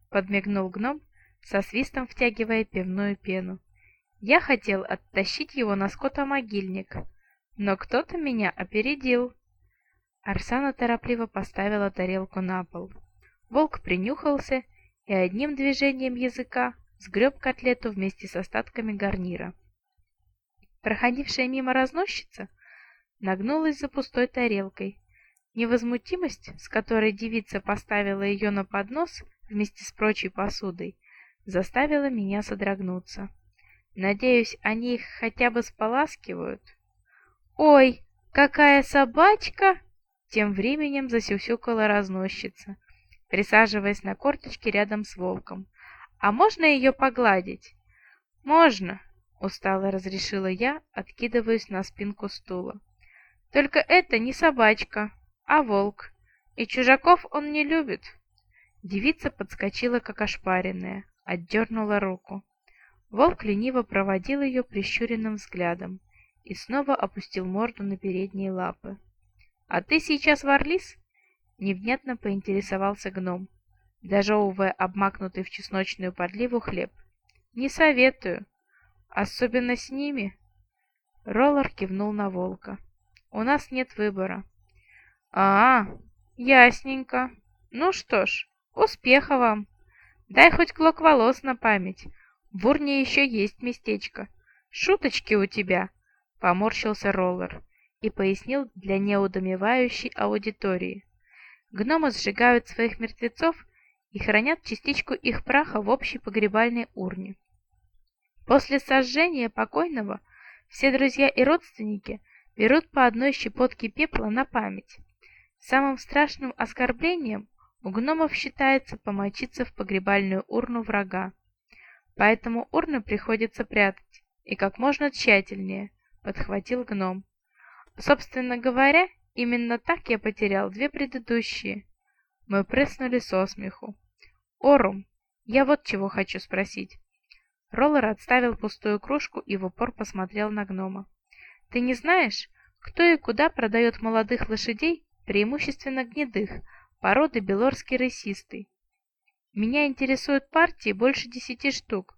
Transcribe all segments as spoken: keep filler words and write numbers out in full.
подмигнул гном, со свистом втягивая пивную пену. Я хотел оттащить его на скотомогильник, но кто-то меня опередил. Арсана торопливо поставила тарелку на пол. Волк принюхался и одним движением языка сгреб котлету вместе с остатками гарнира. Проходившая мимо разносчица нагнулась за пустой тарелкой. Невозмутимость, с которой девица поставила ее на поднос вместе с прочей посудой, заставила меня содрогнуться. Надеюсь, они их хотя бы споласкивают. «Ой, какая собачка!» Тем временем засюсюкала разносчица, присаживаясь на корточки рядом с волком. «А можно ее погладить?» «Можно», — устало разрешила я, откидываясь на спинку стула. «Только это не собачка, а волк, и чужаков он не любит». Девица подскочила, как ошпаренная, отдернула руку. Волк лениво проводил ее прищуренным взглядом и снова опустил морду на передние лапы. «А ты сейчас Варлис?» — невнятно поинтересовался гном, дожевывая обмакнутый в чесночную подливу хлеб. «Не советую. Особенно с ними». Роллар кивнул на волка. «У нас нет выбора». «А, ясненько. Ну что ж, успеха вам. Дай хоть клок волос на память. В урне еще есть местечко. Шуточки у тебя», — поморщился Роллар и пояснил для неудумевающей аудитории. «Гномы сжигают своих мертвецов и хранят частичку их праха в общей погребальной урне. После сожжения покойного все друзья и родственники берут по одной щепотке пепла на память. Самым страшным оскорблением у гномов считается помочиться в погребальную урну врага. Поэтому урны приходится прятать, и как можно тщательнее», — подхватил гном. «Собственно говоря, именно так я потерял две предыдущие». Мы прыснули со смеху. «Орум, я вот чего хочу спросить». Роллар отставил пустую кружку и в упор посмотрел на гнома. «Ты не знаешь, кто и куда продает молодых лошадей, преимущественно гнедых, породы белорский рысистый? Меня интересуют партии больше десяти штук».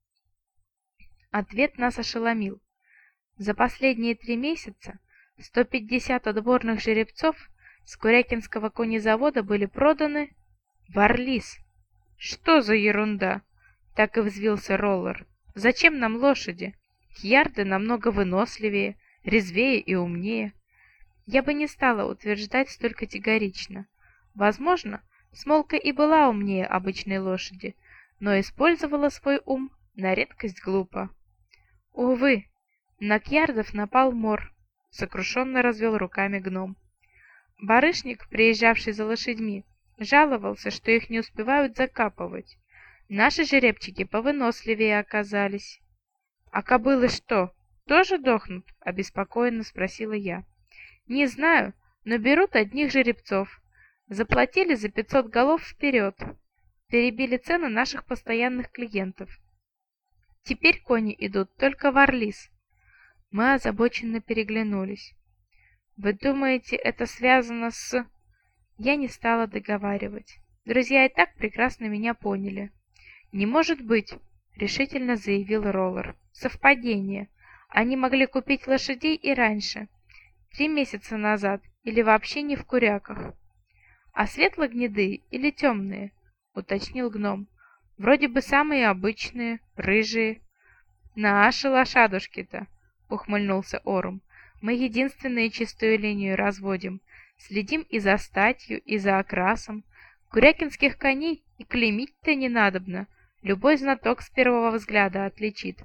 Ответ нас ошеломил. За последние три месяца сто пятьдесят отборных жеребцов с Курякинского конезавода были проданы в Варлис. «Что за ерунда?» — так и взвился Роллар. «Зачем нам лошади? Кьярды намного выносливее, резвее и умнее». Я бы не стала утверждать столь категорично. Возможно, Смолка и была умнее обычной лошади, но использовала свой ум на редкость глупо. «Увы, на кьярдов напал мор», — сокрушенно развел руками гном. Барышник, приезжавший за лошадьми, жаловался, что их не успевают закапывать. Наши жеребчики повыносливее оказались. «А кобылы что, тоже дохнут?» — обеспокоенно спросила я. «Не знаю, но берут одних жеребцов. Заплатили за пятьсот голов вперед. Перебили цены наших постоянных клиентов. Теперь кони идут только в Варлис». Мы озабоченно переглянулись. «Вы думаете, это связано с...» Я не стала договаривать. Друзья и так прекрасно меня поняли. «Не может быть», — решительно заявил Роллар. «Совпадение. Они могли купить лошадей и раньше. Три месяца назад или вообще не в Куряках». «А светло-гнедые или темные?» — уточнил гном. «Вроде бы самые обычные, рыжие». «Наши лошадушки-то», — ухмыльнулся Орум. «Мы единственные чистую линию разводим. Следим и за статью, и за окрасом. Курякинских коней и клеймить-то не надобно. Любой знаток с первого взгляда отличит».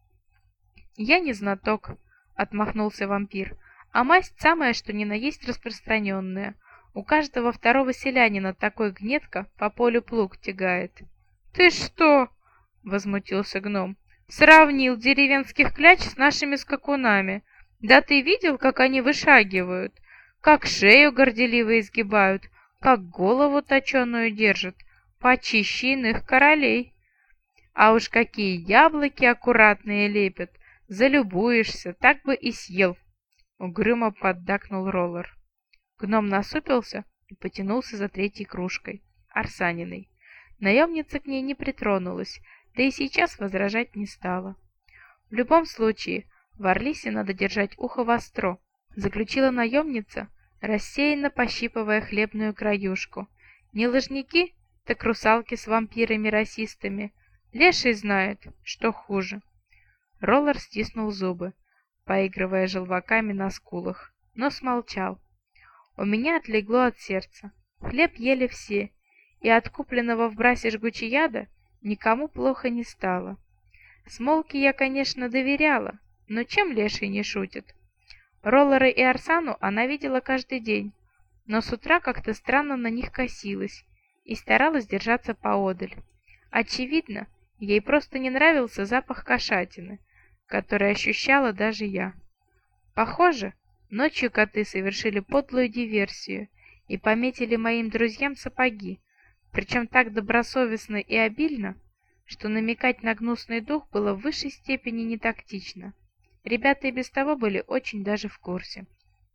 «Я не знаток», — отмахнулся вампир, «а масть самая, что ни на есть распространенная. У каждого второго селянина такой гнетка по полю плуг тягает». «Ты что?» — возмутился гном. «Сравнил деревенских кляч с нашими скакунами. Да ты видел, как они вышагивают? Как шею горделиво изгибают, как голову точеную держат, почище иных королей. А уж какие яблоки аккуратные лепят, залюбуешься, так бы и съел», — угрюмо поддакнул Роллар. Гном насупился и потянулся за третьей кружкой, Арсаниной. Наемница к ней не притронулась, да и сейчас возражать не стала. В любом случае, в Орлисе надо держать ухо востро, заключила наемница, рассеянно пощипывая хлебную краюшку. Не лыжники, так русалки с вампирами-расистами. Леший знает, что хуже. Роллер стиснул зубы, поигрывая желваками на скулах, но смолчал. У меня отлегло от сердца. Хлеб ели все, и от купленного в Брасе жгучеяда никому плохо не стало. Смолке я, конечно, доверяла, но чем Леший не шутит? Роллера и Арсану она видела каждый день, но с утра как-то странно на них косилась и старалась держаться поодаль. Очевидно, ей просто не нравился запах кошатины, который ощущала даже я. Похоже, ночью коты совершили подлую диверсию и пометили моим друзьям сапоги, причем так добросовестно и обильно, что намекать на гнусный дух было в высшей степени нетактично. Ребята и без того были очень даже в курсе.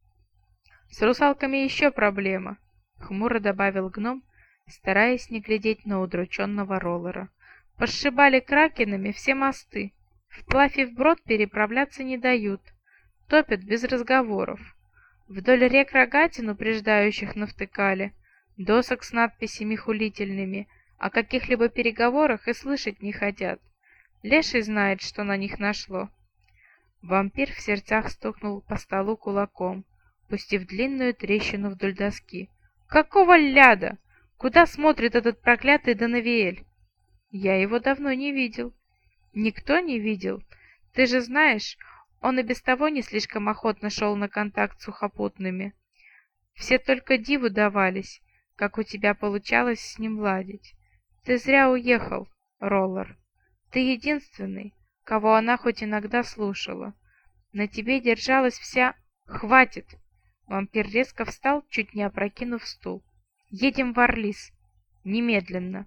«С русалками еще проблема», — хмуро добавил гном, стараясь не глядеть на удрученного Роллера. «Посшибали кракенами все мосты. Вплавь и вброд переправляться не дают. Топят без разговоров. Вдоль рек рогатин упреждающих навтыкали, досок с надписями хулительными, о каких-либо переговорах и слышать не хотят. Леший знает, что на них нашло». Вампир в сердцах стукнул по столу кулаком, пустив длинную трещину вдоль доски. «Какого ляда? Куда смотрит этот проклятый Данавиэль? Я его давно не видел». «Никто не видел. Ты же знаешь, он и без того не слишком охотно шел на контакт с сухопутными. Все только диву давались, как у тебя получалось с ним ладить. Ты зря уехал, Роллер. Ты единственный, кого она хоть иногда слушала. На тебе держалась вся... Хватит!» Вампир резко встал, чуть не опрокинув стул. «Едем в Орлис. Немедленно».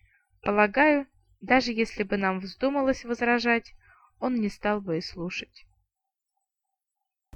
Полагаю, даже если бы нам вздумалось возражать, он не стал бы и слушать.